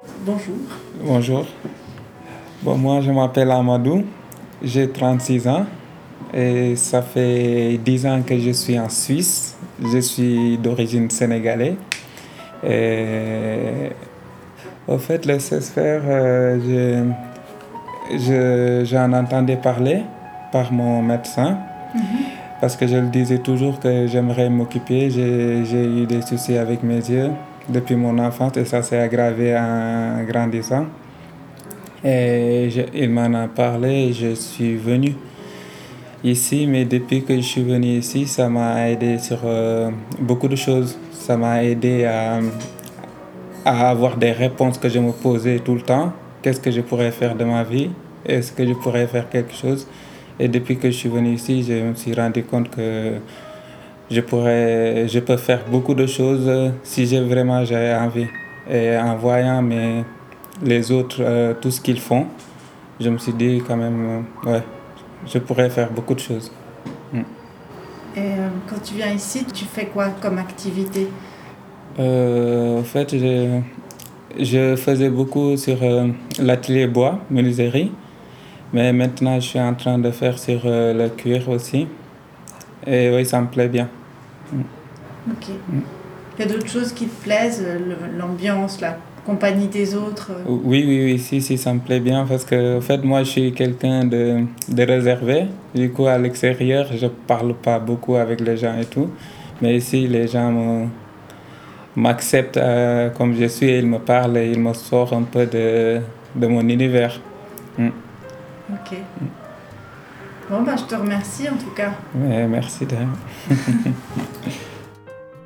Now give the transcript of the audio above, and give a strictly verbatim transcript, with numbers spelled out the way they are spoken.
Bonjour. Bonjour. Bon, moi, je m'appelle Amadou, j'ai trente-six ans et ça fait dix ans que je suis en Suisse. Je suis d'origine sénégalaise. Et au fait, le C E S F R, euh, je, je- j'en entendais parler par mon médecin parce que je le disais toujours que j'aimerais m'occuper. J'ai, j'ai eu des soucis avec mes yeux depuis mon enfance et ça s'est aggravé en grandissant. Et je- il m'en a parlé et je suis venu ici, mais depuis que je suis venu ici, ça m'a aidé sur euh, beaucoup de choses. Ça m'a aidé à, à avoir des réponses que je me posais tout le temps. Qu'est-ce que je pourrais faire de ma vie? Est-ce que je pourrais faire quelque chose? Et depuis que je suis venu ici, je me suis rendu compte que je pourrais, je peux faire beaucoup de choses euh, si j'ai vraiment j'ai envie. Et en voyant mes, les autres, euh, tout ce qu'ils font, je me suis dit quand même, euh, ouais, je pourrais faire beaucoup de choses. Mm. Et euh, quand tu viens ici, tu fais quoi comme activité? Euh, en fait, je, je faisais beaucoup sur euh, l'atelier bois, menuiserie, mais maintenant je suis en train de faire sur euh, le cuir aussi. Et oui, ça me plaît bien. Ok. Il y a d'autres choses qui te plaisent, le- l'ambiance, la compagnie des autres? euh, Oui, oui, oui, si, si, ça me plaît bien parce que, en fait, moi, je suis quelqu'un de, de réservé. Du coup, à l'extérieur, je parle pas beaucoup avec les gens et tout. Mais ici, les gens me, m'acceptent euh, comme je suis et ils me parlent et ils me sortent un peu de, de mon univers. Mm. Ok. Bon, bah, je te remercie en tout cas. Ouais, merci de...